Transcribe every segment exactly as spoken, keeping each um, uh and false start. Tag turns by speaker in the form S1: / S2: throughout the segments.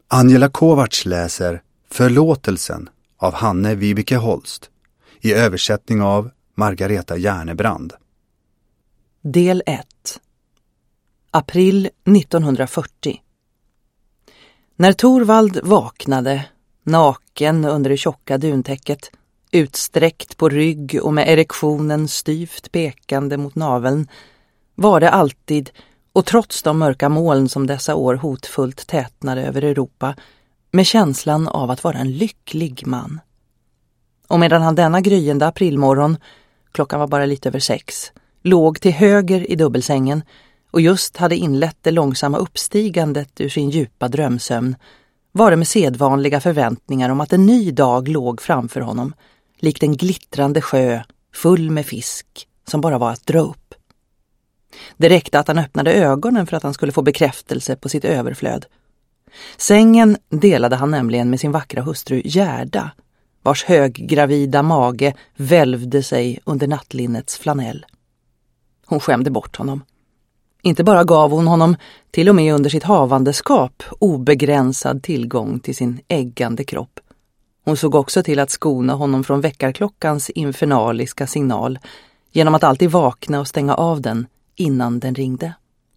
S1: Angela Kovacs läser Förlåtelsen av Hanne Vibeke Holst i översättning av Margareta Järnebrand.
S2: Del ett. April nittonhundrafyrtio. När Torvald vaknade, naken under det tjocka duntäcket, utsträckt på rygg och med erektionen styvt pekande mot naveln, var det alltid, och trots de mörka moln som dessa år hotfullt tätnade över Europa, med känslan av att vara en lycklig man. Och medan han denna gryende aprilmorgon, klockan var bara lite över sex, låg till höger i dubbelsängen och just hade inlett det långsamma uppstigandet ur sin djupa drömsömn, var det med sedvanliga förväntningar om att en ny dag låg framför honom, likt en glittrande sjö full med fisk som bara var att dra upp. Det räckte att han öppnade ögonen för att han skulle få bekräftelse på sitt överflöd. Sängen delade han nämligen med sin vackra hustru Gerda, vars höggravida mage välvde sig under nattlinnets flanell. Hon skämde bort honom. Inte bara gav hon honom, till och med under sitt havandeskap, obegränsad tillgång till sin äggande kropp. Hon såg också till att skona honom från väckarklockans infernaliska signal genom att alltid vakna och stänga av den innan den ringde.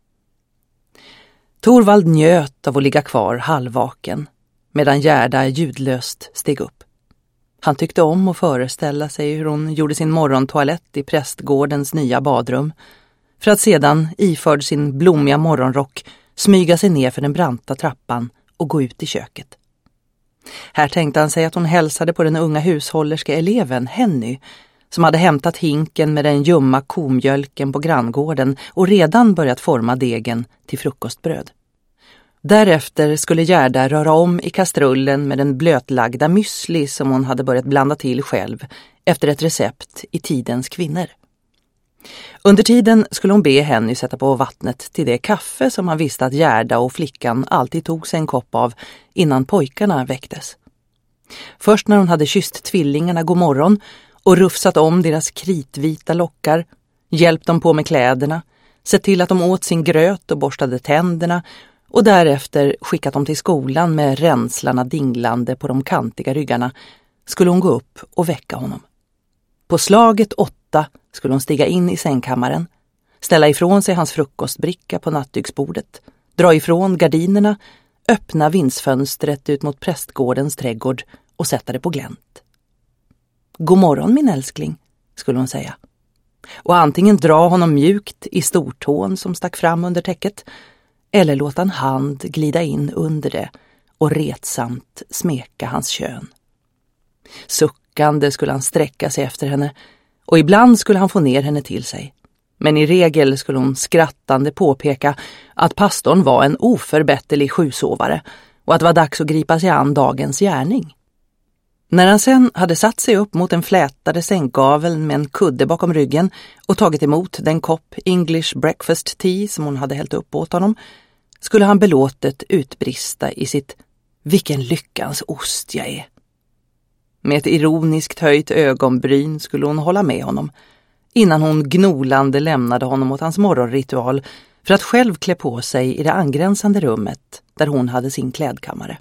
S2: Torvald njöt av att ligga kvar halvvaken, medan Gerda ljudlöst steg upp. Han tyckte om att föreställa sig hur hon gjorde sin morgontoalett i prästgårdens nya badrum, för att sedan, iförd sin blommiga morgonrock, smyga sig ner för den branta trappan och gå ut i köket. Här tänkte han sig att hon hälsade på den unga hushållerska eleven Henny, som hade hämtat hinken med den ljumma komjölken på granngården och redan börjat forma degen till frukostbröd. Därefter skulle Gerda röra om i kastrullen med den blötlagda müsli som hon hade börjat blanda till själv efter ett recept i Tidens kvinnor. Under tiden skulle hon be Henny sätta på vattnet till det kaffe som han visste att Gerda och flickan alltid tog sig en kopp av innan pojkarna väcktes. Först när hon hade kysst tvillingarna god morgon och rufsat om deras kritvita lockar, hjälpt dem på med kläderna, sett till att de åt sin gröt och borstade tänderna och därefter skickat dem till skolan med ränslarna dinglande på de kantiga ryggarna, skulle hon gå upp och väcka honom. På slaget åtta skulle hon stiga in i sängkammaren, ställa ifrån sig hans frukostbricka på nattduksbordet, dra ifrån gardinerna, öppna vindsfönstret ut mot prästgårdens trädgård och sätta det på glänt. God morgon min älskling, skulle hon säga. Och antingen dra honom mjukt i stortån som stack fram under täcket, eller låta en hand glida in under det och retsamt smeka hans kön. Suckande skulle han sträcka sig efter henne, och ibland skulle han få ner henne till sig. Men i regel skulle hon skrattande påpeka att pastorn var en oförbätterlig sjusovare och att det var dags att gripa sig an dagens gärning. När han sen hade satt sig upp mot en flätade sänggaveln med en kudde bakom ryggen och tagit emot den kopp English breakfast tea som hon hade hällt upp åt honom, skulle han belåtet utbrista i sitt "vilken lyckans ost jag är". Med ett ironiskt höjt ögonbryn skulle hon hålla med honom, innan hon gnolande lämnade honom åt hans morgonritual för att själv klä på sig i det angränsande rummet där hon hade sin klädkammare.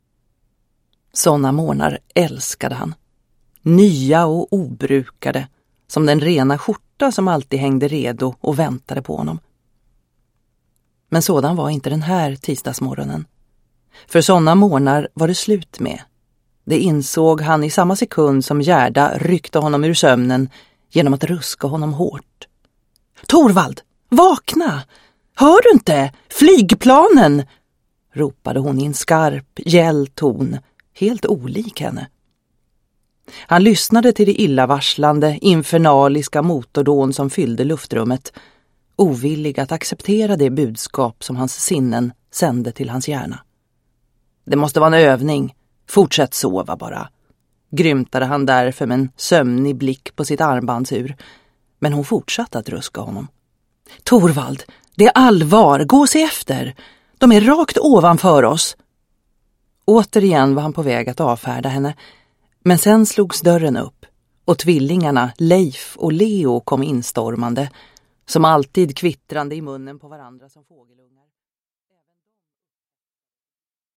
S2: Såna morgnar älskade han. Nya och obrukade, som den rena skjorta som alltid hängde redo och väntade på honom. Men sådan var inte den här tisdagsmorgonen. För såna morgnar var det slut med. Det insåg han i samma sekund som Gerda ryckte honom ur sömnen genom att ruska honom hårt. "Torvald, vakna! Hör du inte? Flygplanen!" ropade hon i en skarp, gäll ton, helt olik henne. Han lyssnade till det illavarslande, infernaliska motordån som fyllde luftrummet, ovillig att acceptera det budskap som hans sinnen sände till hans hjärna. Det måste vara en övning. Fortsätt sova bara, grymtade han därför med en sömnig blick på sitt armbandsur, men hon fortsatte att ruska honom. "Torvald, det är allvar, gå och se efter. De är rakt ovanför oss." Återigen var han på väg att avfärda henne, men sen slogs dörren upp och tvillingarna Leif och Leo kom instormande, som alltid kvittrande i munnen på varandra som fågelungar.